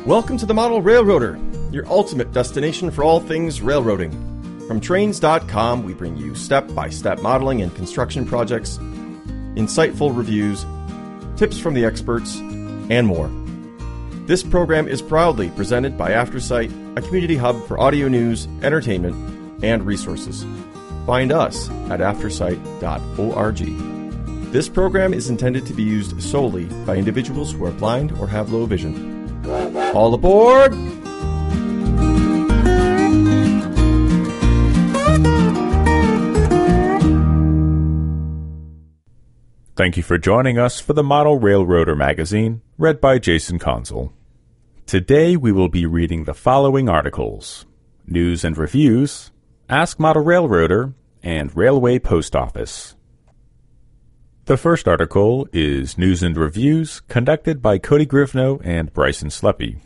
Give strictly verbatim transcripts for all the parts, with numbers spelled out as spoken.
Welcome to the Model Railroader, your ultimate destination for all things railroading. From trains dot com, we bring you step-by-step modeling and construction projects, insightful reviews, tips from the experts, and more. This program is proudly presented by AfterSight, a community hub for audio news, entertainment, and resources. Find us at aftersight dot org. This program is intended to be used solely by individuals who are blind or have low vision. All aboard! Thank you for joining us for the Model Railroader magazine, read by Jason Consul. Today we will be reading the following articles: News and Reviews, Ask Model Railroader, and Railway Post Office. The first article is News and Reviews, conducted by Cody Grivno and Bryson Sleppy.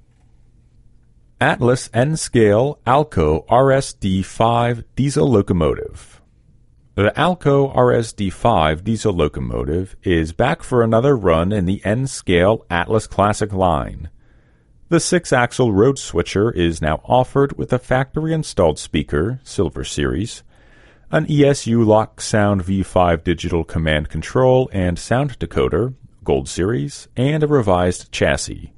Atlas N-Scale Alco R S D five Diesel Locomotive. The Alco R S D five diesel locomotive is back for another run in the N-Scale Atlas Classic line. The six-axle road switcher is now offered with a factory-installed speaker, Silver Series, an E S U Lock Sound V five digital command control and sound decoder, Gold Series, and a revised chassis.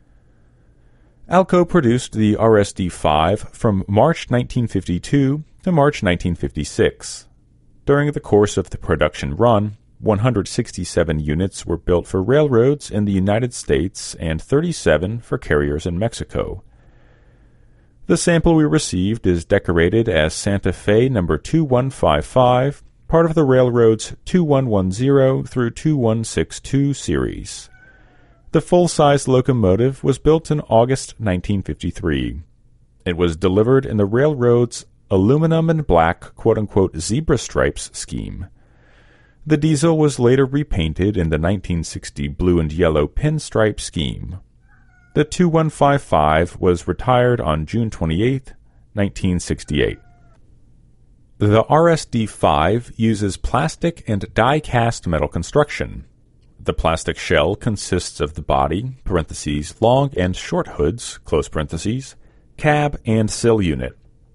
Alco produced the R S D five from March nineteen fifty-two to March nineteen fifty-six. During the course of the production run, one hundred sixty-seven units were built for railroads in the United States and thirty-seven for carriers in Mexico. The sample we received is decorated as Santa Fe number two one five five, part of the railroad's two one one zero through two one six two series. The full-size locomotive was built in August nineteen fifty-three. It was delivered in the railroad's aluminum and black quote-unquote zebra stripes scheme. The diesel was later repainted in the nineteen sixty blue and yellow pinstripe scheme. The two one five five was retired on June twenty-eighth, nineteen sixty-eight. The R S D five uses plastic and die-cast metal construction. The plastic shell consists of the body, parentheses, long and short hoods, close parentheses, cab, and sill unit.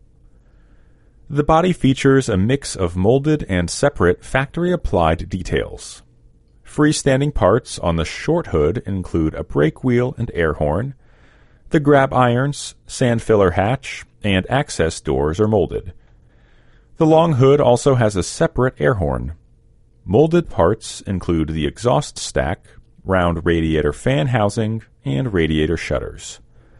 The body features a mix of molded and separate factory-applied details. Freestanding parts on the short hood include a brake wheel and air horn. The grab irons, sand filler hatch, and access doors are molded. The long hood also has a separate air horn. Molded parts include the exhaust stack, round radiator fan housing, and radiator shutters.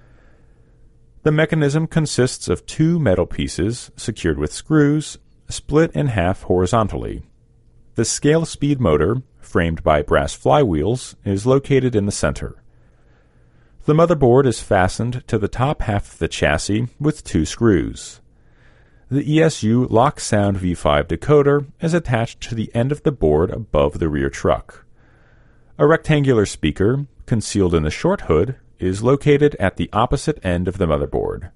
The mechanism consists of two metal pieces secured with screws, split in half horizontally. The scale speed motor, framed by brass flywheels, is located in the center. The motherboard is fastened to the top half of the chassis with two screws. The E S U Lock Sound V five decoder is attached to the end of the board above the rear truck. A rectangular speaker, concealed in the short hood, is located at the opposite end of the motherboard.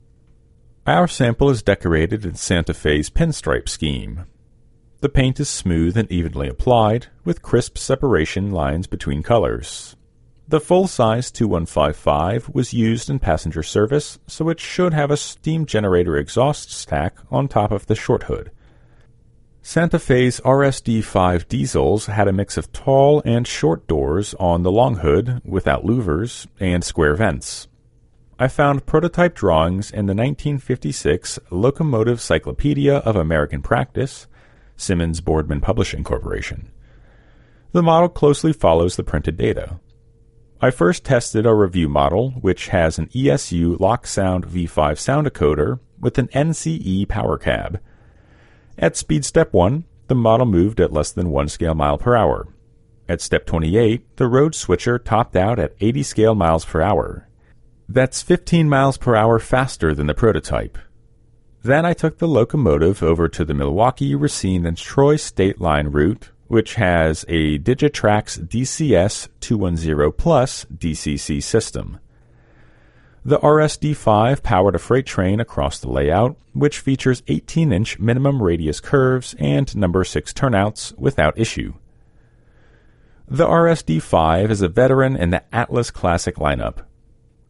Our sample is decorated in Santa Fe's pinstripe scheme. The paint is smooth and evenly applied, with crisp separation lines between colors. The full-size two one five five was used in passenger service, so it should have a steam generator exhaust stack on top of the short hood. Santa Fe's R S D five diesels had a mix of tall and short doors on the long hood, without louvers, and square vents. I found prototype drawings in the nineteen fifty-six Locomotive Cyclopedia of American Practice, Simmons Boardman Publishing Corporation. The model closely follows the printed data. I first tested a review model, which has an E S U Lock Sound V five sound decoder with an N C E power cab. At speed step one, the model moved at less than one scale mile per hour. At step twenty-eight, the road switcher topped out at eighty scale miles per hour. That's fifteen miles per hour faster than the prototype. Then I took the locomotive over to the Milwaukee, Racine, and Troy State Line route, which has a Digitrax D C S two ten Plus D C C system. The R S D five powered a freight train across the layout, which features eighteen inch minimum radius curves and number six turnouts without issue. The R S D five is a veteran in the Atlas Classic lineup.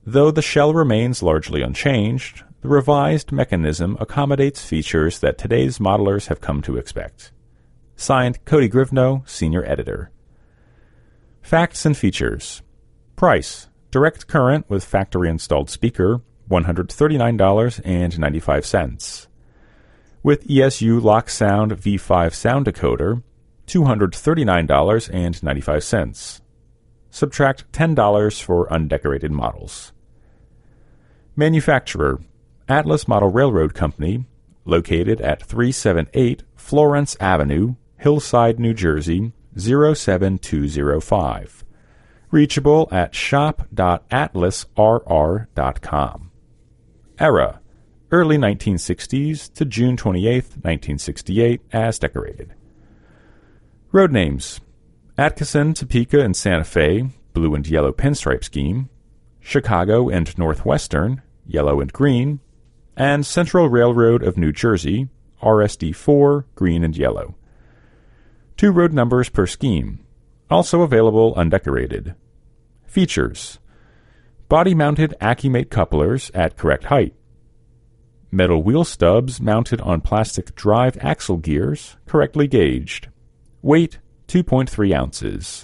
Though the shell remains largely unchanged, the revised mechanism accommodates features that today's modelers have come to expect. Signed, Cody Grivno, Senior Editor. Facts and features. Price. Direct current with factory-installed speaker, one hundred thirty-nine dollars and ninety-five cents. With E S U Lock Sound V five sound decoder, two hundred thirty-nine dollars and ninety-five cents. Subtract ten dollars for undecorated models. Manufacturer, Atlas Model Railroad Company, located at three seventy-eight Florence Avenue, Hillside, New Jersey, zero seven two zero five. Reachable at shop dot atlas r r dot com. Era, early nineteen sixties to June twenty-eighth, nineteen sixty-eight, as decorated. Road names: Atchison, Topeka, and Santa Fe, blue and yellow pinstripe scheme; Chicago and Northwestern, yellow and green; and Central Railroad of New Jersey, R S D four, green and yellow. Two road numbers per scheme. Also available undecorated. Features: body-mounted Accumate couplers at correct height. Metal wheel stubs mounted on plastic drive axle gears, correctly gauged. Weight, two point three ounces.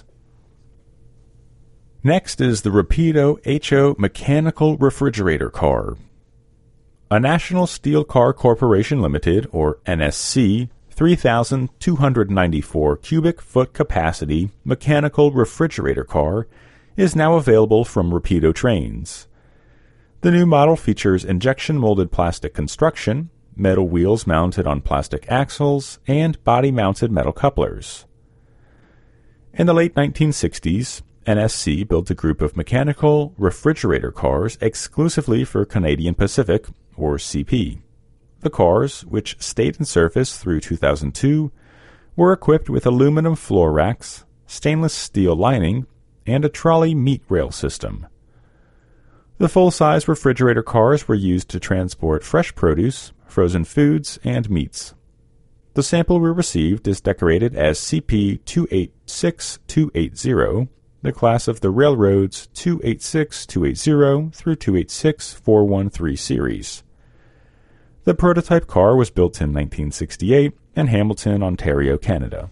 Next is the Rapido H O Mechanical Refrigerator Car. A National Steel Car Corporation Limited, or N S C, three thousand two hundred ninety-four cubic foot capacity mechanical refrigerator car is now available from Rapido Trains. The new model features injection-molded plastic construction, metal wheels mounted on plastic axles, and body-mounted metal couplers. In the late nineteen sixties, N S C built a group of mechanical refrigerator cars exclusively for Canadian Pacific, or C P. The cars, which stayed in service through two thousand two, were equipped with aluminum floor racks, stainless steel lining, and a trolley meat rail system. The full-size refrigerator cars were used to transport fresh produce, frozen foods, and meats. The sample we received is decorated as C P two eight six two eight zero, the class of the Railroad's two eight six two eight zero through two eight six four one three series. The prototype car was built in nineteen sixty-eight in Hamilton, Ontario, Canada.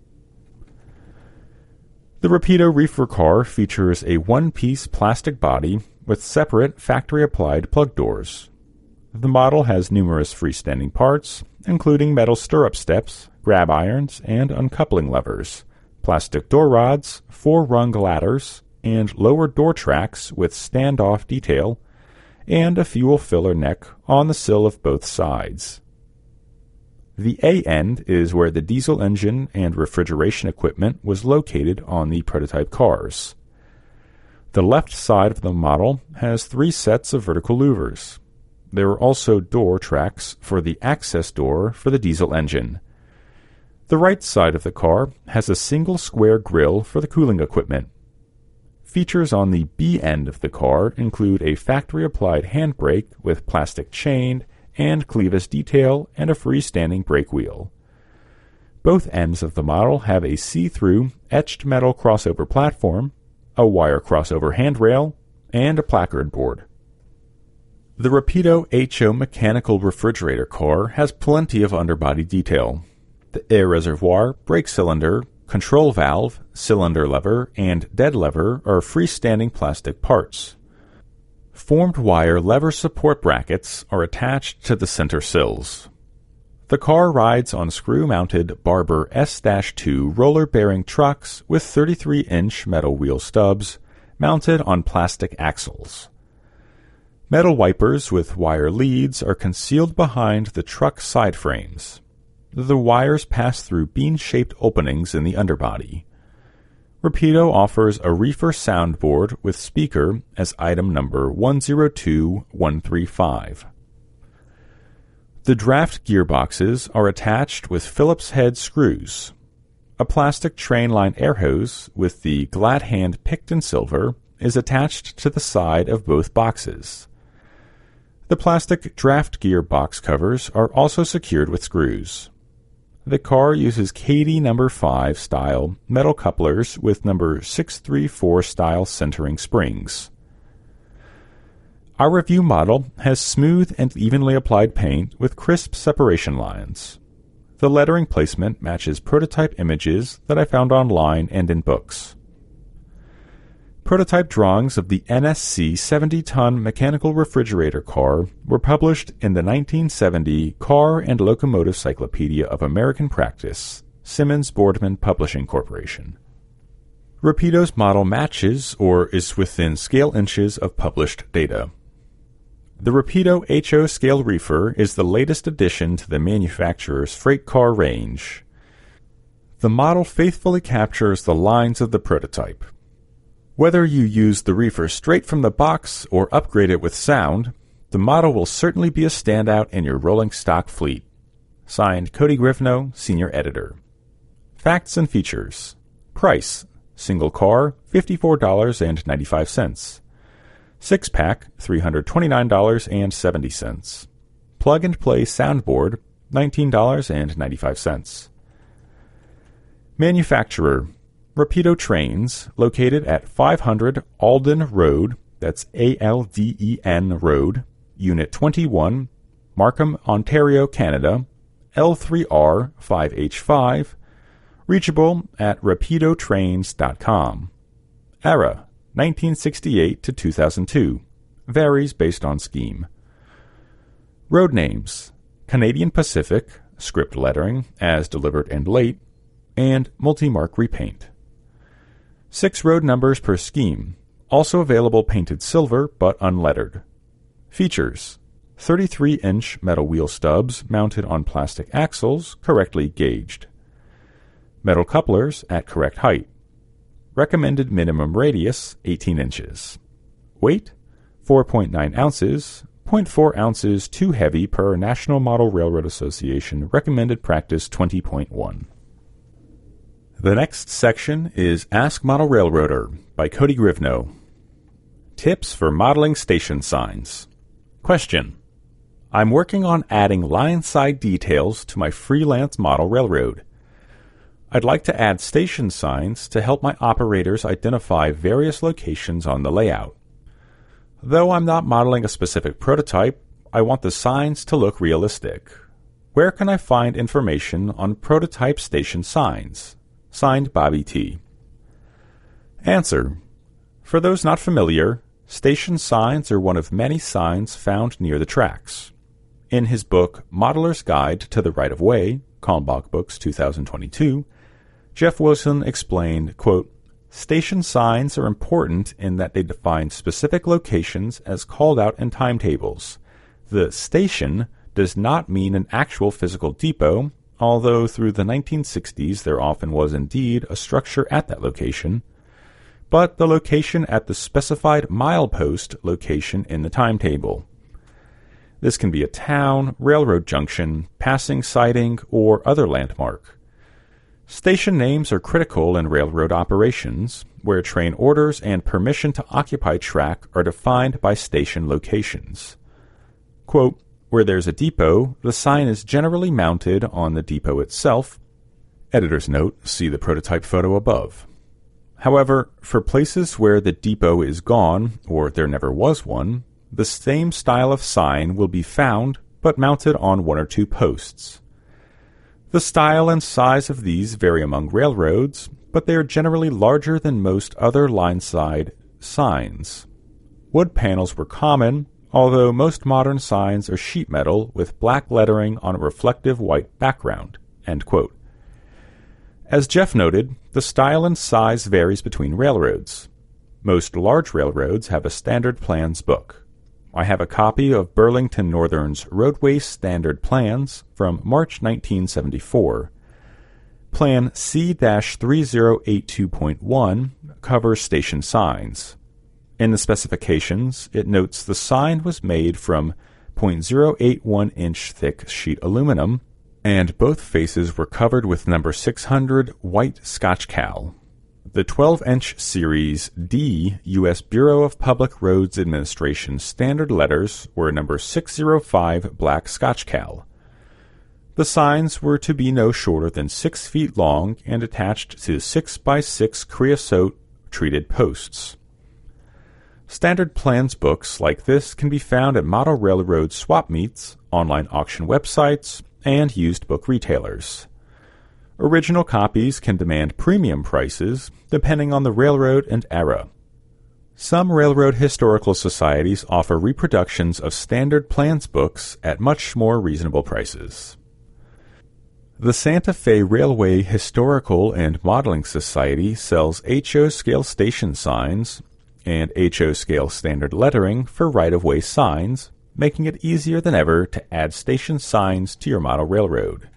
The Rapido Reefer car features a one-piece plastic body with separate factory-applied plug doors. The model has numerous freestanding parts, including metal stirrup steps, grab irons, and uncoupling levers, plastic door rods, four-rung ladders, and lower door tracks with standoff detail, and a fuel filler neck on the sill of both sides. The A end is where the diesel engine and refrigeration equipment was located on the prototype cars. The left side of the model has three sets of vertical louvers. There are also door tracks for the access door for the diesel engine. The right side of the car has a single square grille for the cooling equipment. Features on the B end of the car include a factory-applied handbrake with plastic chain and clevis detail and a freestanding brake wheel. Both ends of the model have a see-through etched metal crossover platform, a wire crossover handrail, and a placard board. The Rapido H O mechanical refrigerator car has plenty of underbody detail. The air reservoir, brake cylinder, control valve, cylinder lever, and dead lever are freestanding plastic parts. Formed wire lever support brackets are attached to the center sills. The car rides on screw-mounted Barber S two roller-bearing trucks with thirty-three inch metal wheel stubs mounted on plastic axles. Metal wipers with wire leads are concealed behind the truck side frames. The wires pass through bean-shaped openings in the underbody. Rapido offers a reefer soundboard with speaker as item number one zero two one three five. The draft gearboxes are attached with Phillips head screws. A plastic train-line air hose with the glad hand picked in silver is attached to the side of both boxes. The plastic draft gear box covers are also secured with screws. The car uses Cady number five style metal couplers with number six three four style centering springs. Our review model has smooth and evenly applied paint with crisp separation lines. The lettering placement matches prototype images that I found online and in books. Prototype drawings of the N S C seventy-ton mechanical refrigerator car were published in the nineteen seventy Car and Locomotive Cyclopedia of American Practice, Simmons Boardman Publishing Corporation. Rapido's model matches or is within scale inches of published data. The Rapido H O scale reefer is the latest addition to the manufacturer's freight car range. The model faithfully captures the lines of the prototype. Whether you use the reefer straight from the box or upgrade it with sound, the model will certainly be a standout in your rolling stock fleet. Signed, Cody Grivno, Senior Editor. Facts and features. Price. Single car, fifty-four dollars and ninety-five cents. Six-pack, three hundred twenty-nine dollars and seventy cents. Plug-and-play soundboard, nineteen dollars and ninety-five cents. Manufacturer. Rapido Trains, located at five hundred Alden Road, that's A L D E N Road, Unit twenty-one, Markham, Ontario, Canada, L three R five H five, reachable at rapido trains dot com. Era, nineteen sixty-eight to two thousand two, varies based on scheme. Road names, Canadian Pacific, script lettering, as delivered and late, and multi-mark repaint. Six road numbers per scheme, also available painted silver but unlettered. Features: thirty-three inch metal wheel stubs mounted on plastic axles correctly gauged. Metal couplers at correct height. Recommended minimum radius eighteen inches. Weight four point nine ounces, zero point four ounces too heavy per National Model Railroad Association recommended practice twenty point one. The next section is Ask Model Railroader by Cody Grivno. Tips for modeling station signs. Question: I'm working on adding line-side details to my freelance model railroad. I'd like to add station signs to help my operators identify various locations on the layout. Though I'm not modeling a specific prototype, I want the signs to look realistic. Where can I find information on prototype station signs? Signed, Bobby T. Answer: For those not familiar, station signs are one of many signs found near the tracks. In his book, Modeler's Guide to the Right-of-Way, Kalmbach Books two thousand twenty-two, Jeff Wilson explained, quote, "Station signs are important in that they define specific locations as called out in timetables. The station does not mean an actual physical depot, although through the nineteen sixties there often was indeed a structure at that location, but the location at the specified milepost location in the timetable. This can be a town, railroad junction, passing siding, or other landmark. Station names are critical in railroad operations, where train orders and permission to occupy track are defined by station locations. Quote, where there's a depot, the sign is generally mounted on the depot itself. Editor's note, see the prototype photo above. However, for places where the depot is gone, or there never was one, the same style of sign will be found, but mounted on one or two posts. The style and size of these vary among railroads, but they are generally larger than most other line-side signs. Wood panels were common, although most modern signs are sheet metal with black lettering on a reflective white background." End quote. As Jeff noted, the style and size varies between railroads. Most large railroads have a standard plans book. I have a copy of Burlington Northern's Roadway Standard Plans from March nineteen seventy-four. Plan C three zero eight two point one covers station signs. In the specifications, it notes the sign was made from zero point zero eight one inch thick sheet aluminum, and both faces were covered with number six hundred white Scotch cal. The twelve inch Series D U S Bureau of Public Roads Administration standard letters were number six oh five black Scotch cal. The signs were to be no shorter than six feet long and attached to six by six creosote treated posts. Standard plans books like this can be found at model railroad swap meets, online auction websites, and used book retailers. Original copies can demand premium prices depending on the railroad and era. Some railroad historical societies offer reproductions of standard plans books at much more reasonable prices. The Santa Fe Railway Historical and Modeling Society sells H O scale station signs and H O scale standard lettering for right-of-way signs, making it easier than ever to add station signs to your model railroad.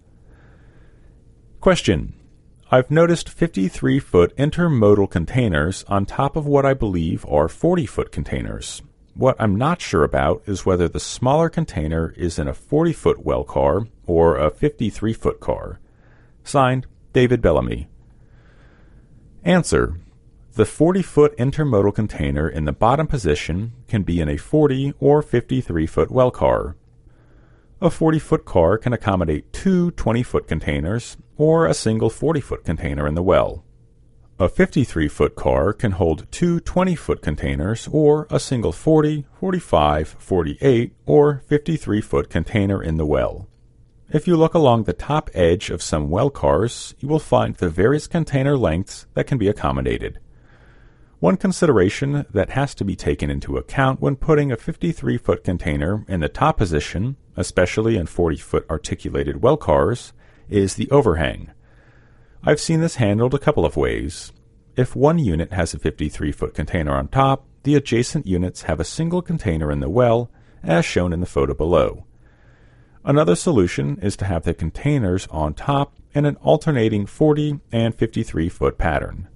Question. I've noticed fifty-three foot intermodal containers on top of what I believe are forty foot containers. What I'm not sure about is whether the smaller container is in a forty foot well car or a fifty-three foot car. Signed, David Bellamy. Answer. The forty foot intermodal container in the bottom position can be in a forty or fifty-three foot well car. A forty foot car can accommodate two twenty foot containers or a single forty foot container in the well. A fifty-three foot car can hold two twenty foot containers or a single forty, forty-five, forty-eight, or fifty-three foot container in the well. If you look along the top edge of some well cars, you will find the various container lengths that can be accommodated. One consideration that has to be taken into account when putting a fifty-three foot container in the top position, especially in forty foot articulated well cars, is the overhang. I've seen this handled a couple of ways. If one unit has a fifty-three foot container on top, the adjacent units have a single container in the well, as shown in the photo below. Another solution is to have the containers on top in an alternating forty and fifty-three foot pattern.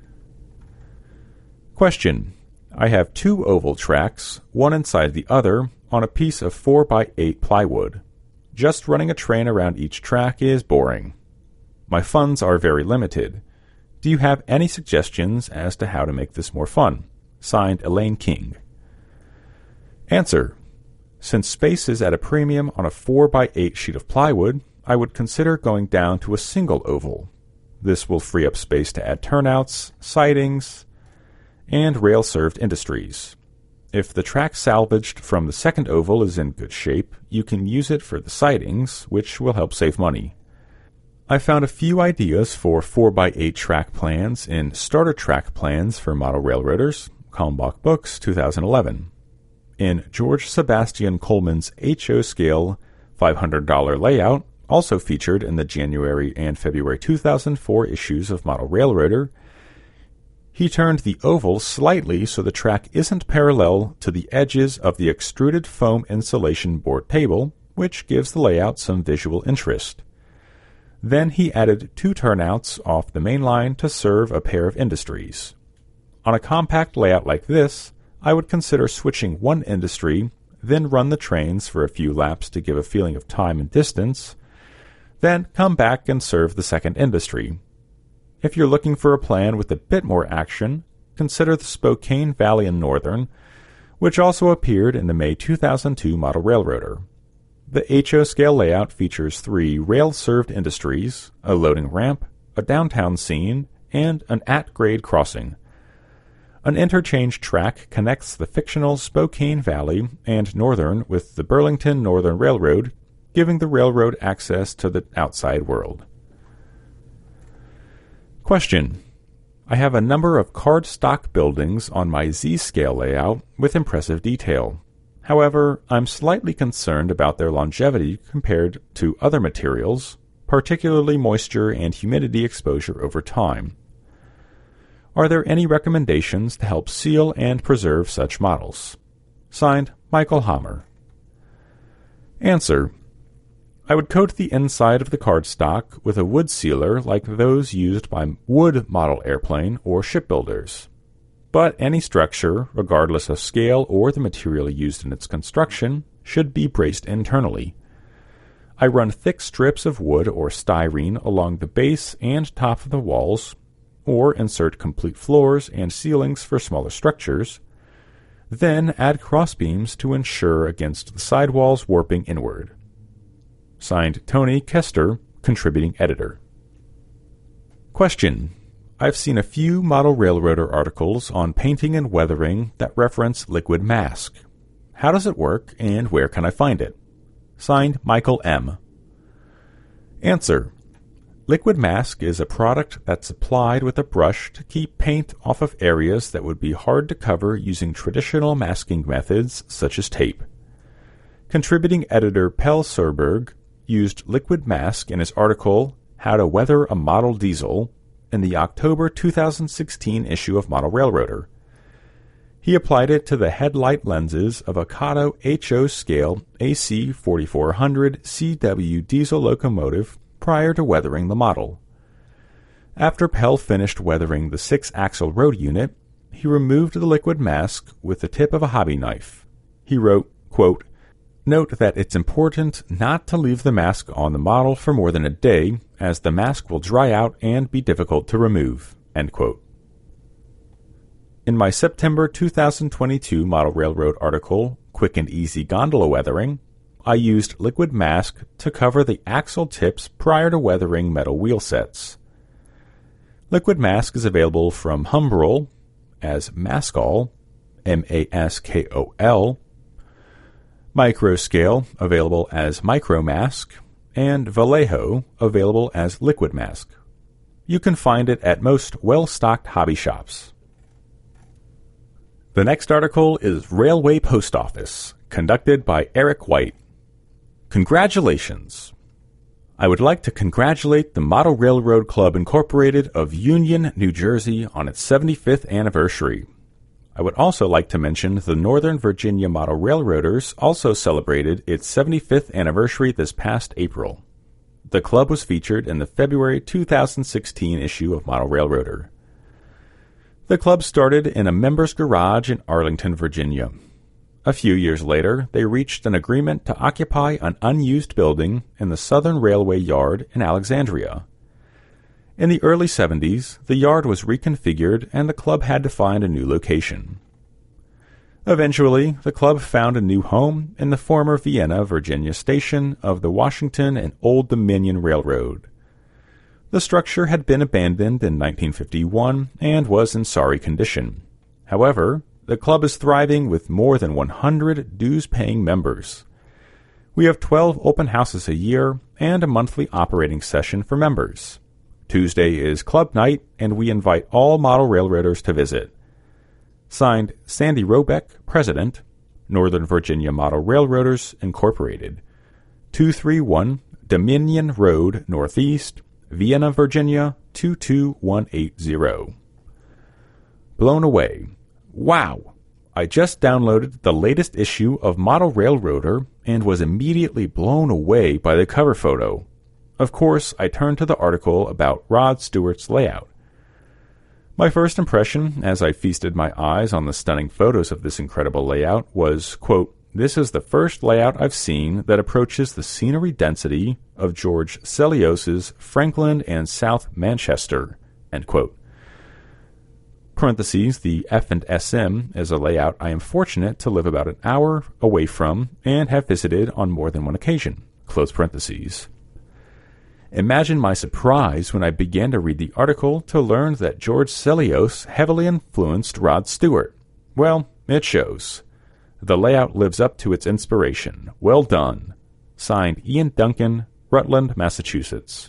Question. I have two oval tracks, one inside the other, on a piece of four by eight plywood. Just running a train around each track is boring. My funds are very limited. Do you have any suggestions as to how to make this more fun? Signed, Elaine King. Answer. Since space is at a premium on a four by eight sheet of plywood, I would consider going down to a single oval. This will free up space to add turnouts, sidings, and rail-served industries. If the track salvaged from the second oval is in good shape, you can use it for the sidings, which will help save money. I found a few ideas for four by eight track plans in Starter Track Plans for Model Railroaders, Kalmbach Books, two thousand eleven. In George Sebastian Coleman's H O scale five hundred dollars layout, also featured in the January and February two thousand four issues of Model Railroader, he turned the oval slightly so the track isn't parallel to the edges of the extruded foam insulation board table, which gives the layout some visual interest. Then he added two turnouts off the main line to serve a pair of industries. On a compact layout like this, I would consider switching one industry, then run the trains for a few laps to give a feeling of time and distance, then come back and serve the second industry. If you're looking for a plan with a bit more action, consider the Spokane Valley and Northern, which also appeared in the May two thousand two Model Railroader. The H O scale layout features three rail-served industries, a loading ramp, a downtown scene, and an at-grade crossing. An interchange track connects the fictional Spokane Valley and Northern with the Burlington Northern Railroad, giving the railroad access to the outside world. Question. I have a number of cardstock buildings on my Z-scale layout with impressive detail. However, I'm slightly concerned about their longevity compared to other materials, particularly moisture and humidity exposure over time. Are there any recommendations to help seal and preserve such models? Signed, Michael Hammer. Answer. I would coat the inside of the cardstock with a wood sealer like those used by wood model airplane or shipbuilders. But any structure, regardless of scale or the material used in its construction, should be braced internally. I run thick strips of wood or styrene along the base and top of the walls, or insert complete floors and ceilings for smaller structures, then add crossbeams to ensure against the sidewalls warping inward. Signed, Tony Kester, Contributing Editor. Question. I've seen a few model railroader articles on painting and weathering that reference liquid mask. How does it work, and where can I find it? Signed, Michael M. Answer. Liquid mask is a product that's applied with a brush to keep paint off of areas that would be hard to cover using traditional masking methods such as tape. Contributing editor Pell Surberg used liquid mask in his article How to Weather a Model Diesel in the October two thousand sixteen issue of Model Railroader. He applied it to the headlight lenses of a Kato H O scale A C forty-four hundred C W diesel locomotive prior to weathering the model. After Pell finished weathering the six-axle road unit, he removed the liquid mask with the tip of a hobby knife. He wrote, quote, "Note that it's important not to leave the mask on the model for more than a day, as the mask will dry out and be difficult to remove." End quote. In my September two thousand twenty-two Model Railroad article, Quick and Easy Gondola Weathering, I used liquid mask to cover the axle tips prior to weathering metal wheel sets. Liquid mask is available from Humbrol as Maskol, M A S K O L, Microscale, available as Micromask, and Vallejo, available as Liquid Mask. You can find it at most well-stocked hobby shops. The next article is Railway Post Office, conducted by Eric White. Congratulations! I would like to congratulate the Model Railroad Club Incorporated of Union, New Jersey on its seventy-fifth anniversary. I would also like to mention the Northern Virginia Model Railroaders also celebrated its seventy-fifth anniversary this past April. The club was featured in the February two thousand sixteen issue of Model Railroader. The club started in a member's garage in Arlington, Virginia. A few years later, they reached an agreement to occupy an unused building in the Southern Railway Yard in Alexandria. In the early seventies, the yard was reconfigured and the club had to find a new location. Eventually, the club found a new home in the former Vienna, Virginia station of the Washington and Old Dominion Railroad. The structure had been abandoned in nineteen fifty-one and was in sorry condition. However, the club is thriving with more than one hundred dues-paying members. We have twelve open houses a year and a monthly operating session for members. Tuesday is club night, and we invite all model railroaders to visit. Signed, Sandy Robeck, President, Northern Virginia Model Railroaders, Incorporated, two thirty-one Dominion Road, Northeast, Vienna, Virginia, two two one eight zero. Blown away. Wow! I just downloaded the latest issue of Model Railroader and was immediately blown away by the cover photo. Of course, I turned to the article about Rod Stewart's layout. My first impression, as I feasted my eyes on the stunning photos of this incredible layout, was, quote, "This is the first layout I've seen that approaches the scenery density of George Sellios's Franklin and South Manchester," end quote. Parentheses, the F and S M is a layout I am fortunate to live about an hour away from and have visited on more than one occasion, close parentheses. Imagine my surprise when I began to read the article to learn that George Sellios heavily influenced Rod Stewart. Well, it shows. The layout lives up to its inspiration. Well done. Signed, Ian Duncan, Rutland, Massachusetts.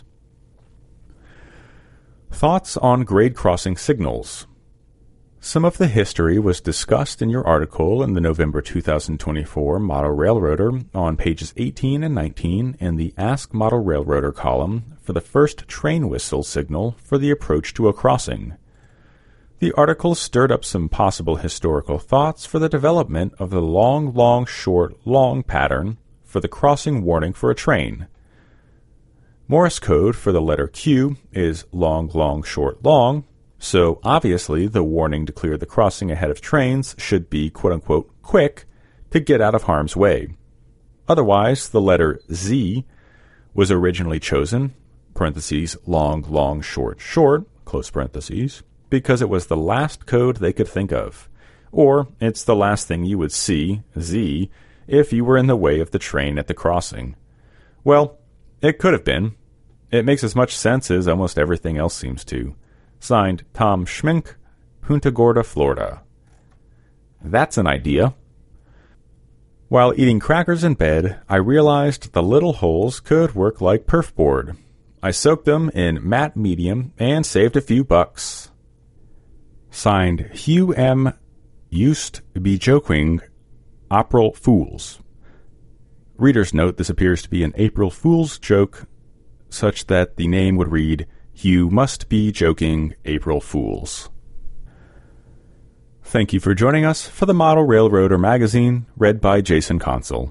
Thoughts on grade crossing signals. Some of the history was discussed in your article in the November two thousand twenty-four Model Railroader on pages eighteen and nineteen in the Ask Model Railroader column for the first train whistle signal for the approach to a crossing. The article stirred up some possible historical thoughts for the development of the long, long, short, long pattern for the crossing warning for a train. Morse code for the letter Q is long, long, short, long, so obviously the warning to clear the crossing ahead of trains should be quote-unquote quick to get out of harm's way. Otherwise, the letter Z was originally chosen, parentheses, long, long, short, short, close parentheses, because it was the last code they could think of. Or it's the last thing you would see, Z, if you were in the way of the train at the crossing. Well, it could have been. It makes as much sense as almost everything else seems to. Signed, Tom Schmink, Punta Gorda, Florida. That's an idea. While eating crackers in bed, I realized the little holes could work like perf board. I soaked them in matte medium and saved a few bucks. Signed, Hugh M. Used to be joking, April Fools. Reader's note, this appears to be an April Fool's joke, such that the name would read, Hugh must be joking April Fools. Thank you for joining us for the Model Railroader magazine, read by Jason Consul.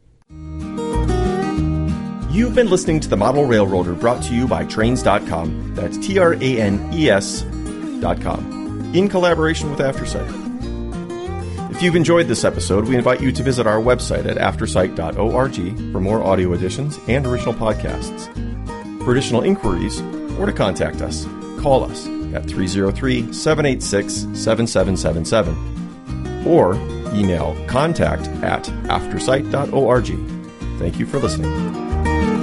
You've been listening to the Model Railroader, brought to you by Trains dot com. That's T R A N E S dot com, in collaboration with AfterSight. If you've enjoyed this episode, we invite you to visit our website at aftersight dot org for more audio editions and original podcasts. For additional inquiries or to contact us, call us at three oh three, seven eight six, seven seven seven seven or email contact at aftersight dot org. Thank you for listening.